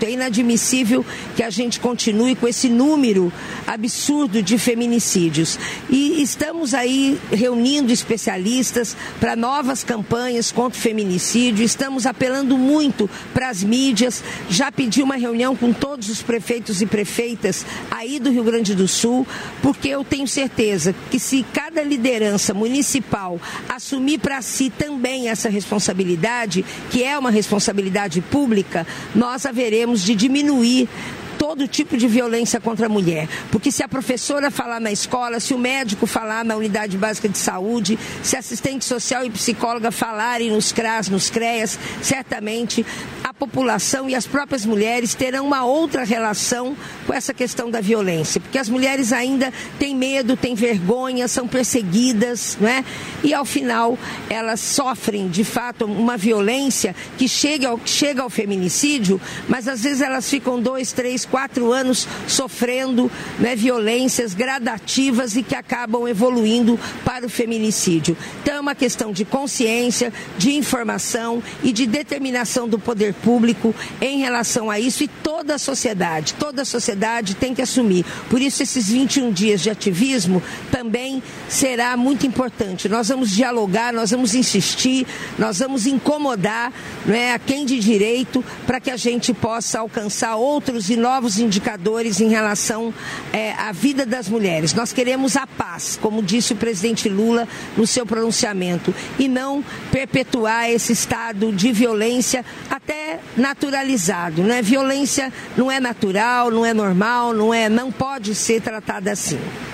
É inadmissível que a gente continue com esse número absurdo de feminicídios. E estamos aí reunindo especialistas para novas campanhas contra o feminicídio, estamos apelando muito para as mídias, já pedi uma reunião com todos os prefeitos e prefeitas aí do Rio Grande do Sul, porque eu tenho certeza que se cada liderança municipal assumir para si também essa responsabilidade, que é uma responsabilidade pública, nós haveremos de diminuir todo tipo de violência contra a mulher. Porque se a professora falar na escola, se o médico falar na unidade básica de saúde, se a assistente social e psicóloga falarem nos CRAS, nos CREAS, certamente a população e as próprias mulheres terão uma outra relação com essa questão da violência. Porque as mulheres ainda têm medo, têm vergonha, são perseguidas, não é? E ao final elas sofrem de fato uma violência que chega ao feminicídio, mas às vezes elas ficam 2, 3, 4 anos sofrendo, né, violências gradativas e que acabam evoluindo para o feminicídio. Então é uma questão de consciência, de informação e de determinação do poder público em relação a isso, e toda a sociedade tem que assumir. Por isso esses 21 dias de ativismo também será muito importante. Nós vamos dialogar, nós vamos insistir, nós vamos incomodar, né, a quem de direito, para que a gente possa alcançar outros e novos indicadores em relação à vida das mulheres. Nós queremos a paz, como disse o presidente Lula no seu pronunciamento, e não perpetuar esse estado de violência até naturalizado, né? Violência não é natural, não é normal, não pode ser tratada assim.